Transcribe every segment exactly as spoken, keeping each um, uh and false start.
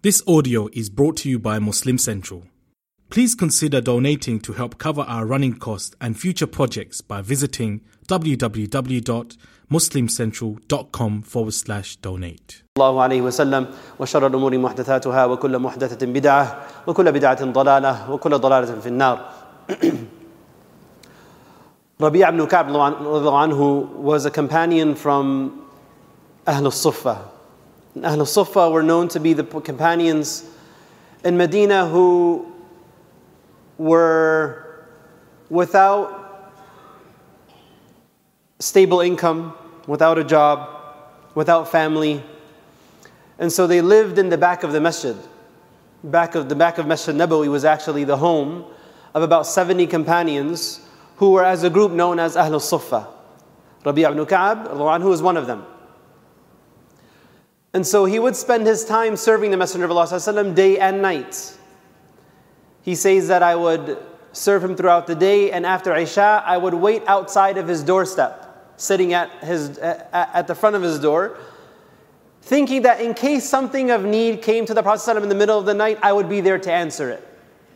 This audio is brought to you by Muslim Central. Please consider donating to help cover our running costs and future projects by visiting www.muslimcentral.com forward slash donate. الله عليه وسلم وشر الأمور محدثاتها وكل محدثة بدعة وكل بدعة ضلالة وكل ضلالة في النار. Rabi' ibn Ka'b anhu was a companion from Ahl al-Suffah. Ahl al-Suffah were known to be the companions in Medina who were without stable income, without a job, without family. And so they lived in the back of the masjid. Back of the back of Masjid Nabawi was actually the home of about seventy companions who were as a group known as Ahl al-Suffah. Rabi' ibn Ka'b anhu was one of them. And so he would spend his time serving the Messenger of Allah sallallahu alaihi wasallam day and night. He says that I would serve him throughout the day, and after Isha, I would wait outside of his doorstep, sitting at his at the front of his door, thinking that in case something of need came to the Prophet sallallahu alaihi wasallam in the middle of the night, I would be there to answer it.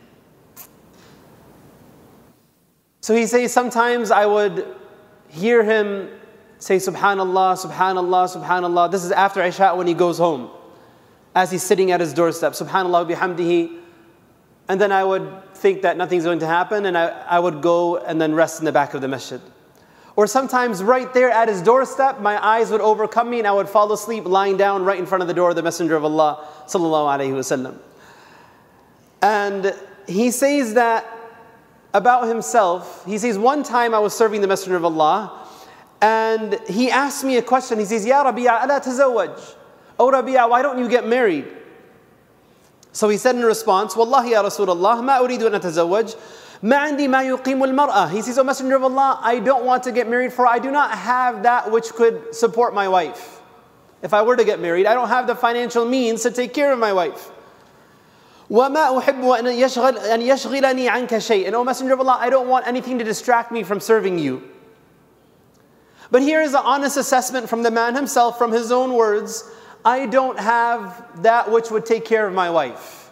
So he says sometimes I would hear him say Subhanallah, Subhanallah, Subhanallah. This is after Isha when he goes home, as he's sitting at his doorstep. Subhanallah bihamdihi. And then I would think that nothing's going to happen, and I, I would go and then rest in the back of the masjid. Or sometimes right there at his doorstep, my eyes would overcome me and I would fall asleep lying down right in front of the door of the Messenger of Allah sallallahu alaihi wasallam. And he says that about himself, he says, one time I was serving the Messenger of Allah, and he asked me a question. He says, Ya Rabi'a, ala tazawwaj. Oh Rabi'a, why don't you get married? So he said in response, Wallahi ya Rasulullah, ma uridu an atazawwaj, ma indi ma yuqimu al-mar'a. He says, O Messenger of Allah, I don't want to get married, for I do not have that which could support my wife. If I were to get married, I don't have the financial means to take care of my wife. وَمَا أُحِبُّ أَنْ يَشْغِلَنِي عَنْكَ شَيْءٍ. And O Messenger of Allah, I don't want anything to distract me from serving you. But here is an honest assessment from the man himself, from his own words. I don't have that which would take care of my wife.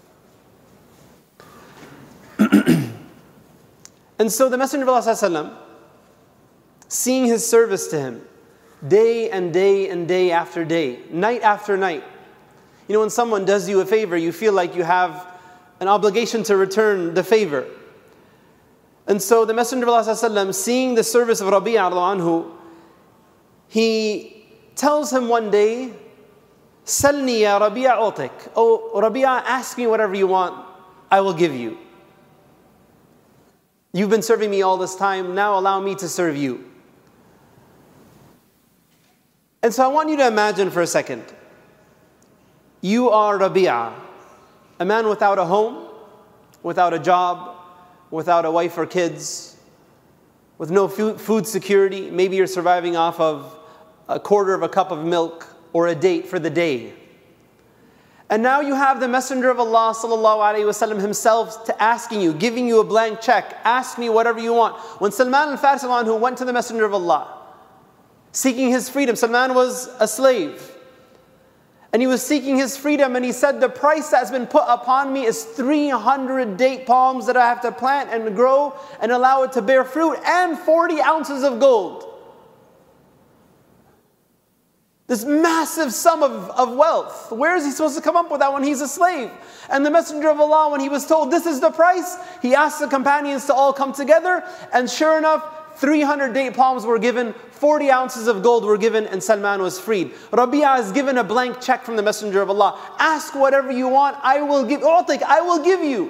And so the Messenger of Allah sallallahu alaihi wasallam, seeing his service to him, day and day and day after day, night after night. You know, when someone does you a favor, you feel like you have an obligation to return the favor. And so the Messenger of Allah sallallahu alaihi wasallam, seeing the service of Rabi' anhu, he tells him one day, Salni ya Rabi' utik. Oh Rabi', ask me whatever you want, I will give you. You've been serving me all this time, now allow me to serve you. And so I want you to imagine for a second, you are Rabi', a man without a home, without a job, without a wife or kids, with no food security. Maybe you're surviving off of a quarter of a cup of milk or a date for the day. And now you have the Messenger of Allah sallallahu alaihi wasallam himself to asking you, giving you a blank check, ask me whatever you want. When Salman al-Farisi who went to the Messenger of Allah, seeking his freedom, Salman was a slave. And he was seeking his freedom, and he said, the price that's been put upon me is three hundred date palms that I have to plant and grow and allow it to bear fruit, and forty ounces of gold. This massive sum of, of wealth. Where is he supposed to come up with that when he's a slave? And the Messenger of Allah, when he was told this is the price, he asked the companions to all come together, and sure enough, three hundred date palms were given, forty ounces of gold were given, and Salman was freed. Rabi'a is given a blank check from the Messenger of Allah. Ask whatever you want, I will give. U'tik, I will give you.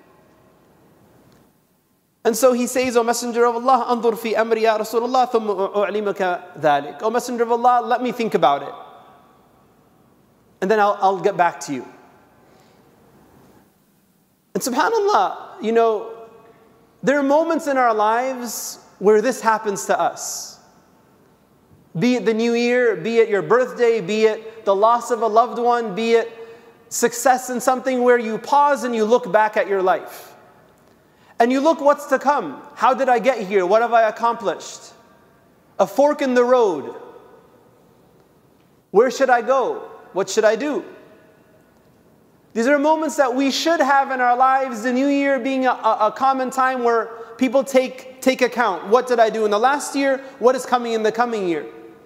And so he says, O Messenger of Allah, anzur fi amri ya Rasulullah, thumma u'limaka dhalik. O Messenger of Allah, let me think about it, and then I'll, I'll get back to you. And subhanAllah, you know, there are moments in our lives where this happens to us. Be it the new year, be it your birthday, be it the loss of a loved one, be it success in something, where you pause and you look back at your life. And you look what's to come. How did I get here? What have I accomplished? A fork in the road. Where should I go? What should I do? These are moments that we should have in our lives, the new year being a, a, a common time where people take, take account. What did I do in the last year? What is coming in the coming year?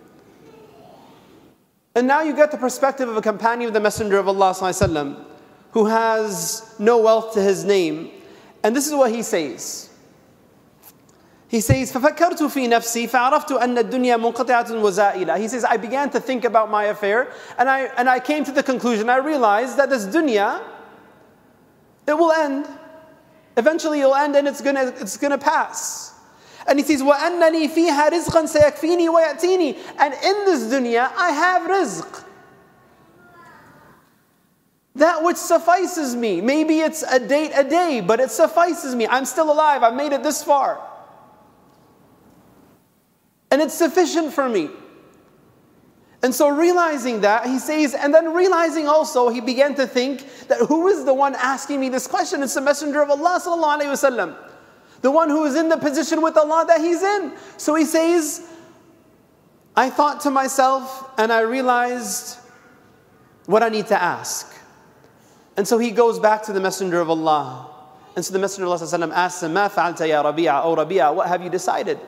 And now you get the perspective of a companion of the Messenger of Allah sallallahu alaihi wasallam, who has no wealth to his name. And this is what he says. He says, فَفَكَّرْتُ فِي نَفْسِي فَعَرَفْتُ أَنَّ الدُّنْيَا مُنْقَطِعَةٌ وَزَائِلَةٌ. He says, I began to think about my affair, and I, and I came to the conclusion, I realized that this dunya, it will end. Eventually it will end and it's going to it's gonna pass. And he says, وَأَنَّنِي فِيهَا رِزْقًا سَيَكْفِينِي وَيَأْتِينِي. And in this dunya, I have rizq. That which suffices me. Maybe it's a date a day, but it suffices me. I'm still alive. I've made it this far. And it's sufficient for me. And so realizing that, he says, and then realizing also, he began to think that who is the one asking me this question? It's the Messenger of Allah sallallahu alaihi wasallam. The one who is in the position with Allah that he's in. So he says, I thought to myself and I realized what I need to ask. And so he goes back to the Messenger of Allah. And so the Messenger of Allah sallallahu alaihi wasallam asks him, مَا فَعَلْتَ يَا رَبِيعَ O Rabi'a, what have you decided?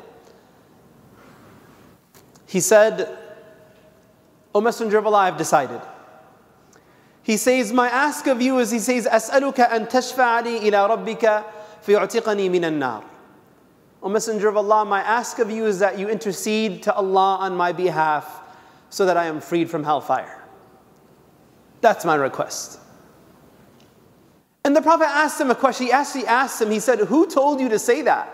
He said, O Messenger of Allah, I've decided. He says, my ask of you is, he says, أَسْأَلُكَ أَن تَشْفَعَ لِي إِلَىٰ رَبِّكَ فَيُعْتِقَنِي مِنَ النَّارِ. O Messenger of Allah, my ask of you is that you intercede to Allah on my behalf so that I am freed from hellfire. That's my request. And the Prophet asked him a question. He actually asked him, he said, who told you to say that?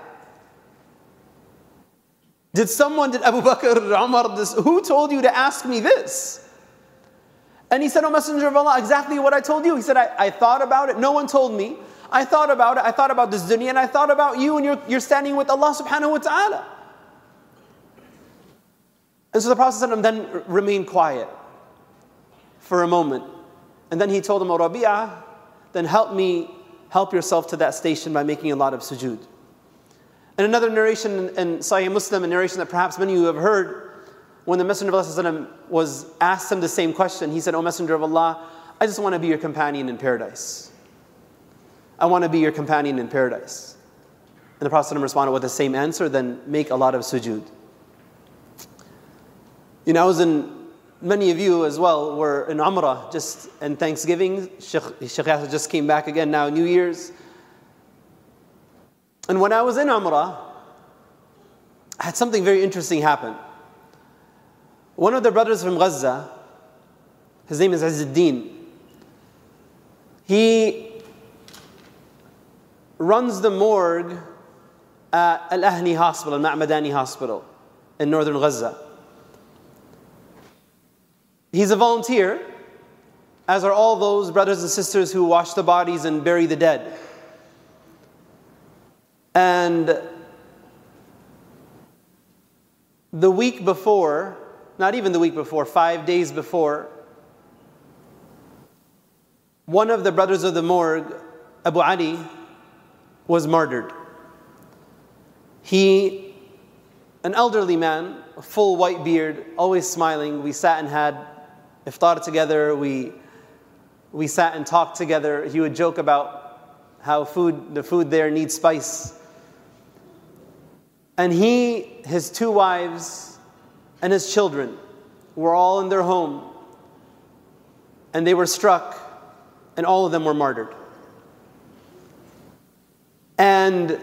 Did someone, did Abu Bakr, Umar, this, who told you to ask me this? And he said, O Messenger of Allah, exactly what I told you. He said, I, I thought about it. No one told me. I thought about it. I thought about this dunya and I thought about you and you're, you're standing with Allah subhanahu wa ta'ala. And so the Prophet then remained quiet for a moment. And then he told him, O Rabi'ah, then help me, help yourself to that station by making a lot of sujood. And another narration in Sahih Muslim, a narration that perhaps many of you have heard, when the Messenger of Allah was asked him the same question, he said, O Messenger of Allah, I just want to be your companion in paradise. I want to be your companion in paradise. And the Prophet responded with the same answer, then make a lot of sujood. You know, I was in, many of you as well were in Umrah, just in Thanksgiving. Sheikh, Sheikh Yasser just came back again now, New Year's. And when I was in Umrah, I had something very interesting happen. One of the brothers from Gaza, his name is Izzuddin, he runs the morgue at Al-Ahli Hospital, Al-Ma'madani Hospital in northern Gaza. He's a volunteer, as are all those brothers and sisters who wash the bodies and bury the dead. And the week before, not even the week before, five days before, one of the brothers of the morgue, Abu Ali, was murdered. He, an elderly man, a full white beard, always smiling. We sat and had iftar together. We, we sat and talked together. He would joke about how food, the food there needs spice. And he, his two wives, and his children were all in their home. And they were struck, and all of them were martyred. And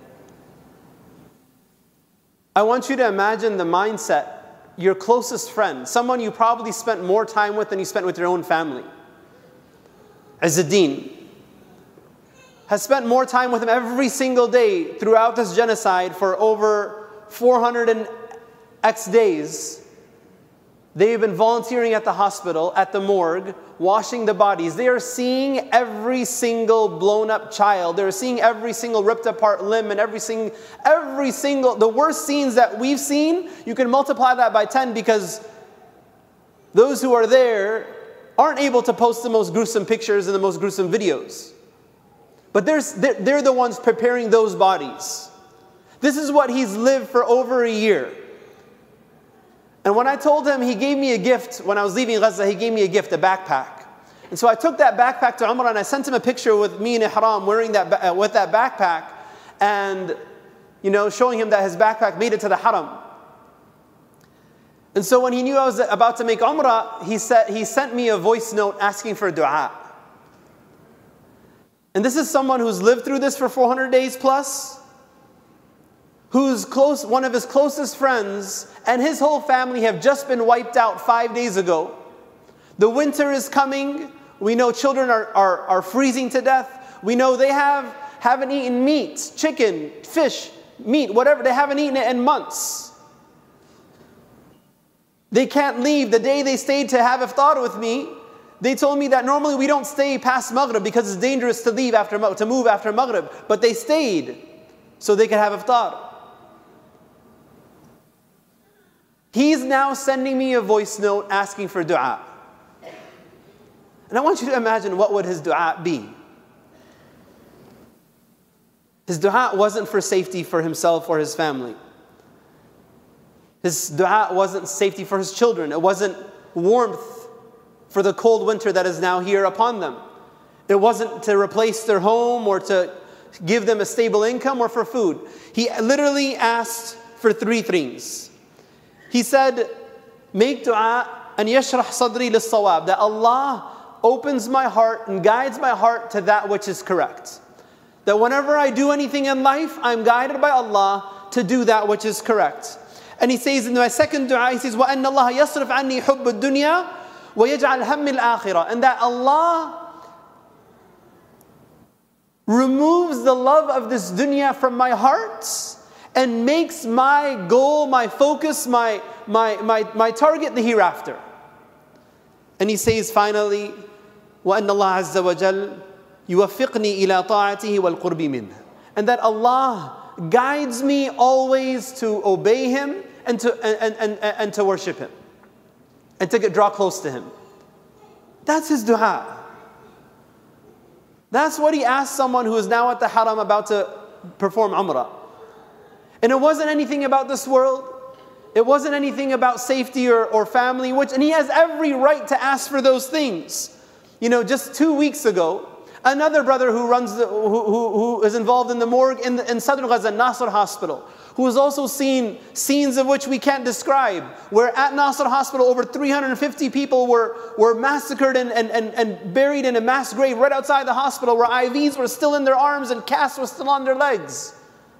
I want you to imagine the mindset, your closest friend, someone you probably spent more time with than you spent with your own family. Izzuddin has spent more time with him every single day throughout this genocide for over four hundred and X days. They've been volunteering at the hospital, at the morgue, washing the bodies. They are seeing every single blown up child. They're seeing every single ripped apart limb and every single, every single, the worst scenes that we've seen, you can multiply that by ten because those who are there aren't able to post the most gruesome pictures and the most gruesome videos. But they're, they're the ones preparing those bodies. This is what he's lived for over a year. And when I told him, he gave me a gift. When I was leaving Gaza, he gave me a gift, a backpack. And so I took that backpack to Umrah and I sent him a picture with me in ihram wearing that, uh, with that backpack and, you know, showing him that his backpack made it to the haram. And so when he knew I was about to make Umrah, he said, he sent me a voice note asking for dua. And this is someone who's lived through this for four hundred days plus, who's close, one of his closest friends and his whole family have just been wiped out five days ago. The winter is coming. We know children are, are, are freezing to death. We know they have, haven't eaten meat, chicken, fish, meat, whatever. They haven't eaten it in months. They can't leave. The day they stayed to have iftar with me, they told me that normally we don't stay past Maghrib because it's dangerous to leave after, to move after Maghrib. But they stayed so they could have iftar. He's now sending me a voice note asking for dua. And I want you to imagine what would his dua be. His dua wasn't for safety for himself or his family. His dua wasn't safety for his children. It wasn't warmth for the cold winter that is now here upon them. It wasn't to replace their home or to give them a stable income or for food. He literally asked for three things. He said, make dua and yashrah sadri lis-sawab, that Allah opens my heart and guides my heart to that which is correct. That whenever I do anything in life, I'm guided by Allah to do that which is correct. And he says in my second dua, he says, وَأَنَّ اللَّهَ يَصْرِفْ عَنِّي حُبَّ الدُّنْيَا وَيَجْعَلْ هَمِّ الْآخِرَةِ, and that Allah removes the love of this dunya from my heart and makes my goal, my focus, my, my, my, my target the hereafter. And he says finally, وَأَنَّ اللَّهَ عَزَّ وَجَلَّ يُوَفِّقْنِي إِلَىٰ طَاعَتِهِ وَالْقُرْبِ مِنْهِ, and that Allah guides me always to obey Him and to, and, and, and, and to worship Him and to get, draw close to Him. That's his dua. That's what he asked someone who is now at the haram about to perform umrah. And it wasn't anything about this world. It wasn't anything about safety or, or family, which, and he has every right to ask for those things. You know, just two weeks ago, another brother who runs, the, who, who, who is involved in the morgue in, the, in Southern Gaza, Nasr Hospital, who has also seen scenes of which we can't describe, where at Nasr Hospital over three hundred fifty people were, were massacred and, and, and, and buried in a mass grave right outside the hospital, where I Vs were still in their arms and casts were still on their legs.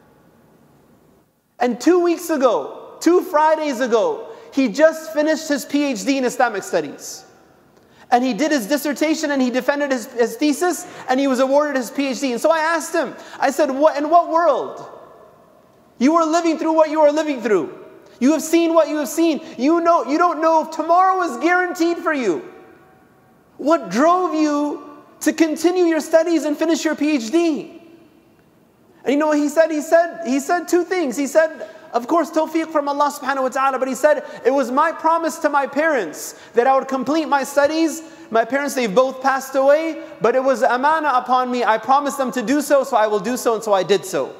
And two weeks ago, two Fridays ago, he just finished his PhD in Islamic studies. And he did his dissertation and he defended his, his thesis and he was awarded his PhD. And so I asked him, I said, what, in what world? You are living through what you are living through. You have seen what you have seen. You know, you don't know if tomorrow is guaranteed for you. What drove you to continue your studies and finish your PhD? And you know what he said? He said, he said two things. He said, of course, tawfiq from Allah subhanahu wa ta'ala, but he said, it was my promise to my parents that I would complete my studies. My parents, they've both passed away, but it was amana upon me. I promised them to do so, so I will do so, and so I did so.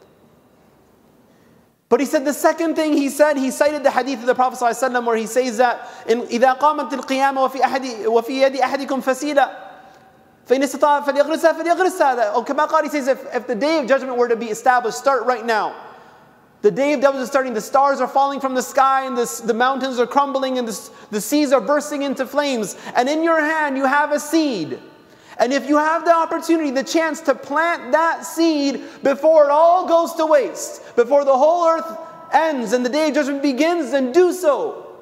But he said the second thing he said, he cited the hadith of the Prophet ﷺ where he says that, إِذَا قَامَتِ الْقِيَامَ وَفِي, أحد وفي يَدِ أَحَدِكُمْ فَسِيلًا فَإِنِ اسْتَطَاعَ فَلْيَغْرِسْهَا فَلْيَغْرِسْهَا. Or Kama Qari says, if, if the day of judgment were to be established, start right now. The day of judgment is starting, the stars are falling from the sky and the, the mountains are crumbling and the, the seas are bursting into flames. And in your hand you have a seed. And if you have the opportunity, the chance to plant that seed before it all goes to waste, before the whole earth ends and the day of judgment begins, then do so.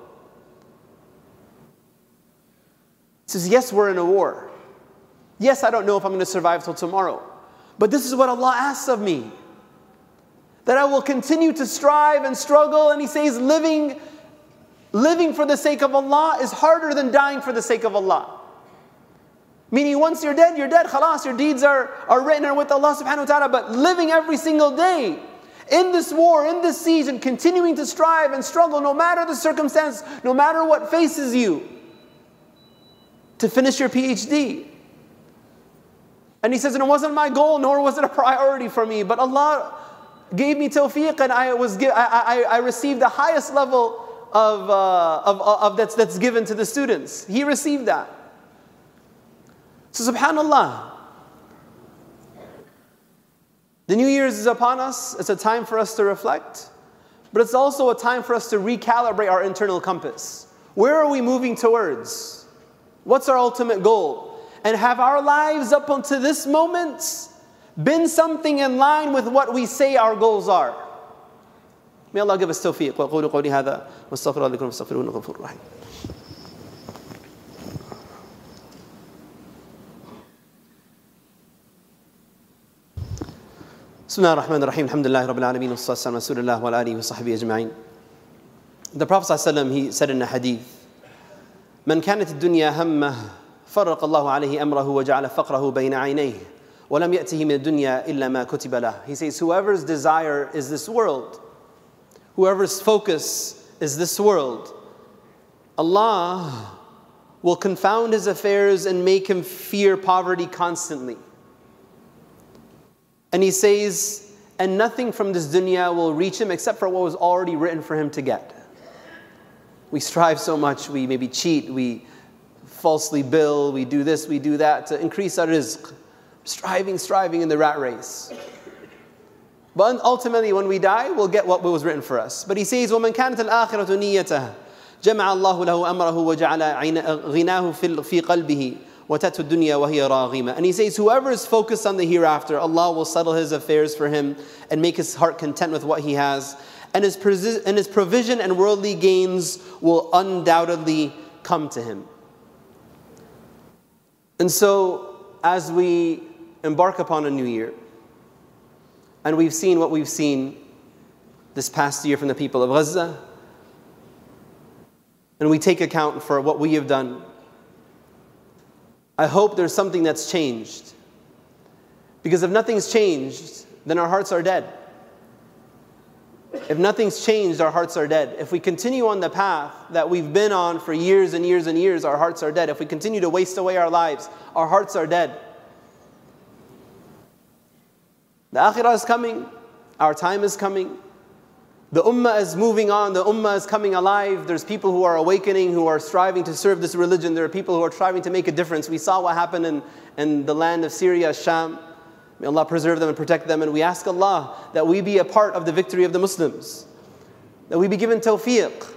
He says, yes, we're in a war. Yes, I don't know if I'm going to survive till tomorrow. But this is what Allah asks of me. That I will continue to strive and struggle. And He says, living, living for the sake of Allah is harder than dying for the sake of Allah. Meaning once you're dead, you're dead. Khalas, your deeds are, are written with Allah subhanahu wa ta'ala. But living every single day in this war, in this siege, and continuing to strive and struggle no matter the circumstance, no matter what faces you, to finish your PhD. And he says, and it wasn't my goal, nor was it a priority for me, but Allah gave me tawfiq, and I was I, I, I received the highest level of, uh, of, of that's, that's given to the students. He received that. So subhanallah, the New Year's is upon us. It's a time for us to reflect, but it's also a time for us to recalibrate our internal compass. Where are we moving towards? What's our ultimate goal? And have our lives up until this moment been something in line with what we say our goals are? May Allah give us tawfiq. وَقُولُوا قَوْلِي هَذَا وَاسْتَغْفِرُ اللَّهَ لَكُمْ وَاسْتَغْفِرُوهُ إِنَّهُ غَفُورٌ رَحِيمٌ. Bismillah ar-Rahman ar-Rahim. Alhamdulillah Rabbil Alameen. Wassalatu wassalamu ala Rasulillah wa ala alihi wa sahbihi ajma'in. The Prophet ﷺ, he said in a hadith, من كانت الدنيا همه فرق الله عليه أمره وجعل فقره بين عينيه ولم يأته من الدنيا إلا ما كتب له. He says, whoever's desire is this world, whoever's focus is this world, Allah will confound his affairs and make him fear poverty constantly. And he says, and nothing from this dunya will reach him except for what was already written for him to get. We strive so much, we maybe cheat, we falsely bill, we do this, we do that to increase our rizq. Striving, striving in the rat race. But ultimately when we die, we'll get what was written for us. But he says, وَمَنْ كَانَتِ الْآخِرَةُ نِيَّتَهَا جَمَعَ اللَّهُ لَهُ أَمْرَهُ وَجَعَلَ غِنَاهُ فِي قَلْبِهِ وَتَتُ الدُّنْيَا وَهِيَ رَاغِمَةٌ. And he says, whoever is focused on the hereafter, Allah will settle his affairs for him and make his heart content with what he has. And his, and his provision and worldly gains will undoubtedly come to him. And so, as we embark upon a new year, and we've seen what we've seen this past year from the people of Gaza, and we take account for what we have done, I hope there's something that's changed. Because if nothing's changed, then our hearts are dead. If nothing's changed, our hearts are dead. If we continue on the path that we've been on for years and years and years, our hearts are dead. If we continue to waste away our lives, our hearts are dead. The akhirah is coming. Our time is coming. The ummah is moving on. The ummah is coming alive. There's people who are awakening, who are striving to serve this religion. There are people who are striving to make a difference. We saw what happened in, in the land of Syria, Sham. May Allah preserve them and protect them. And we ask Allah that we be a part of the victory of the Muslims. That we be given tawfiq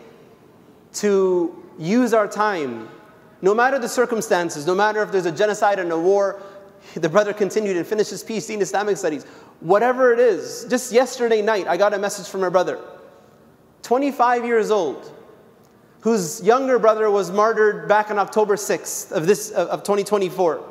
to use our time, no matter the circumstances, no matter if there's a genocide and a war. The brother continued and finished his P H D in Islamic studies. Whatever it is, just yesterday night I got a message from a brother, twenty-five years old, whose younger brother was martyred back on October sixth of this of twenty twenty-four.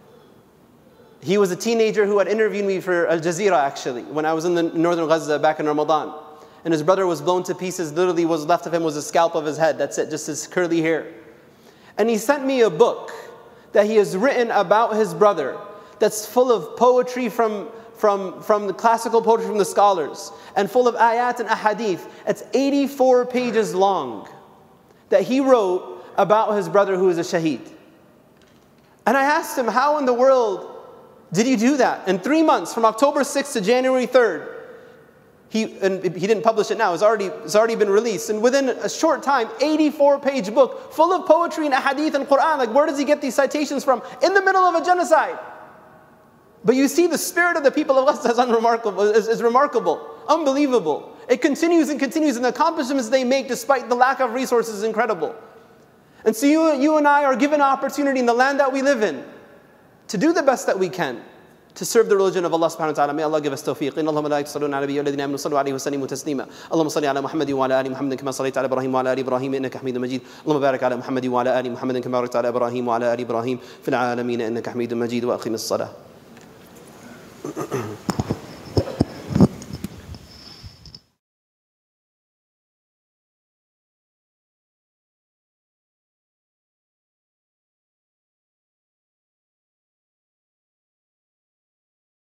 He was a teenager who had interviewed me for Al Jazeera actually, when I was in the northern Gaza back in Ramadan. And his brother was blown to pieces. Literally what was left of him was a scalp of his head. That's it, just his curly hair. And he sent me a book that he has written about his brother that's full of poetry from, from, from the classical poetry from the scholars and full of ayat and ahadith. It's eighty-four pages long that he wrote about his brother who is a shaheed. And I asked him, how in the world did you do that? In three months, from October sixth to January third, he, and he didn't publish it now, it's already, it's already been released. And within a short time, eighty-four page book full of poetry and ahadith and Quran. Like, where does he get these citations from? In the middle of a genocide. But you see the spirit of the people of Gaza is unremarkable, is, is remarkable, unbelievable. It continues and continues, and the accomplishments they make despite the lack of resources is incredible. And so you, you and I are given an opportunity in the land that we live in to do the best that we can to serve the religion of Allah subhanahu wa ta'ala. May Allah give us tawfiq. Inna Allah malaikatu yusalluna ala nabiyyil ladhina amanu sallu alayhi wa sallimu taslima. Allahumma salli ala Muhammadin wa ala ali Muhammadin kama sallaita ala Ibrahim wa ala ali Ibrahim innaka Hamidum Majid. Allahumma barik ala Muhammadin wa ala ali Muhammadin kama barakta ala Ibrahim wa ala ali Ibrahim fil alamin innaka Hamidum Majid. Wa aqim as-salah.